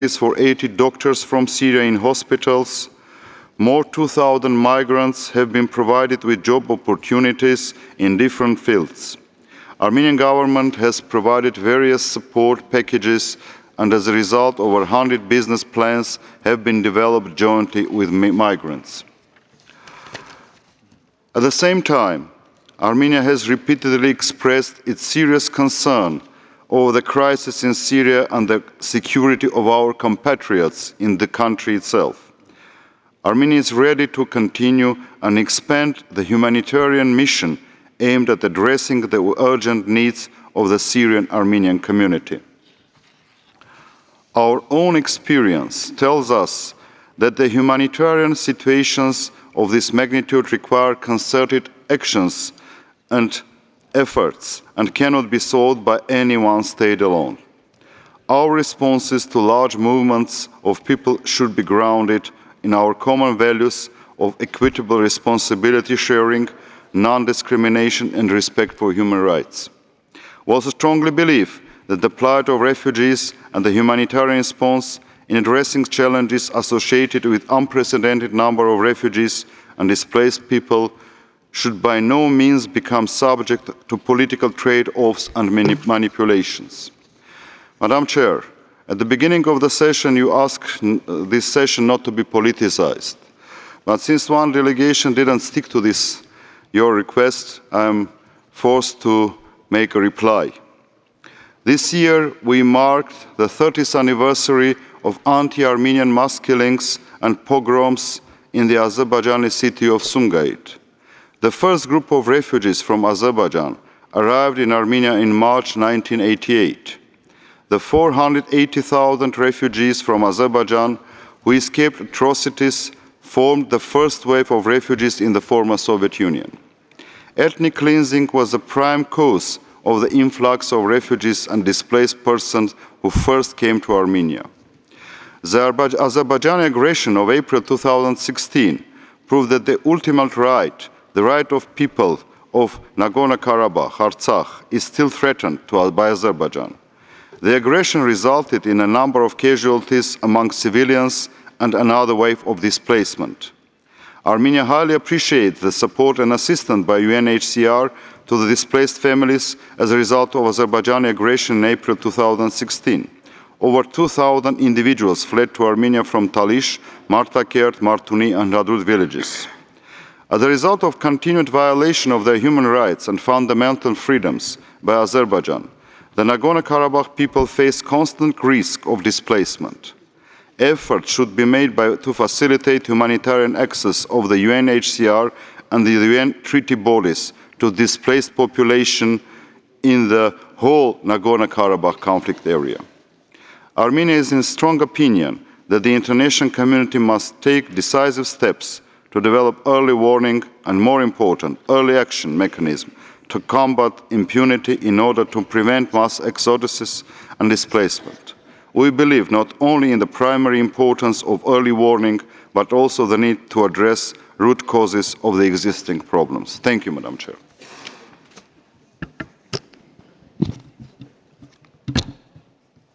for 80 doctors from Syria in hospitals. More 2,000 migrants have been provided with job opportunities in different fields. Armenian government has provided various support packages, and as a result, over 100 business plans have been developed jointly with migrants. At the same time, Armenia has repeatedly expressed its serious concern over the crisis in Syria and the security of our compatriots in the country itself. Armenia is ready to continue and expand the humanitarian mission aimed at addressing the urgent needs of the Syrian Armenian community. Our own experience tells us that the humanitarian situations of this magnitude require concerted actions and efforts and cannot be solved by any one state alone. Our responses to large movements of people should be grounded in our common values of equitable responsibility sharing, non-discrimination and respect for human rights. We also strongly believe that the plight of refugees and the humanitarian response in addressing challenges associated with unprecedented number of refugees and displaced people should by no means become subject to political trade-offs and manipulations. Madam Chair, at the beginning of the session you asked this session not to be politicized. But since one delegation didn't stick to your request, I am forced to make a reply. This year we marked the 30th anniversary of anti-Armenian mass killings and pogroms in the Azerbaijani city of Sumgait. The first group of refugees from Azerbaijan arrived in Armenia in March 1988. The 480,000 refugees from Azerbaijan who escaped atrocities formed the first wave of refugees in the former Soviet Union. Ethnic cleansing was the prime cause of the influx of refugees and displaced persons who first came to Armenia. The Azerbaijani aggression of April 2016 proved that the ultimate right, the right of people of Nagorno-Karabakh, Artsakh, is still threatened by Azerbaijan. The aggression resulted in a number of casualties among civilians and another wave of displacement. Armenia highly appreciates the support and assistance by UNHCR to the displaced families as a result of Azerbaijani aggression in April 2016. Over 2,000 individuals fled to Armenia from Talish, Martakert, Martuni and Hadrut villages. As a result of continued violation of their human rights and fundamental freedoms by Azerbaijan, the Nagorno-Karabakh people face constant risk of displacement. Efforts should be made to facilitate humanitarian access of the UNHCR and the UN treaty bodies to displaced population in the whole Nagorno-Karabakh conflict area. Armenia is in strong opinion that the international community must take decisive steps to develop early warning and, more important, early action mechanisms to combat impunity in order to prevent mass exoduses and displacement. We believe not only in the primary importance of early warning, but also the need to address root causes of the existing problems. Thank you, Madam Chair.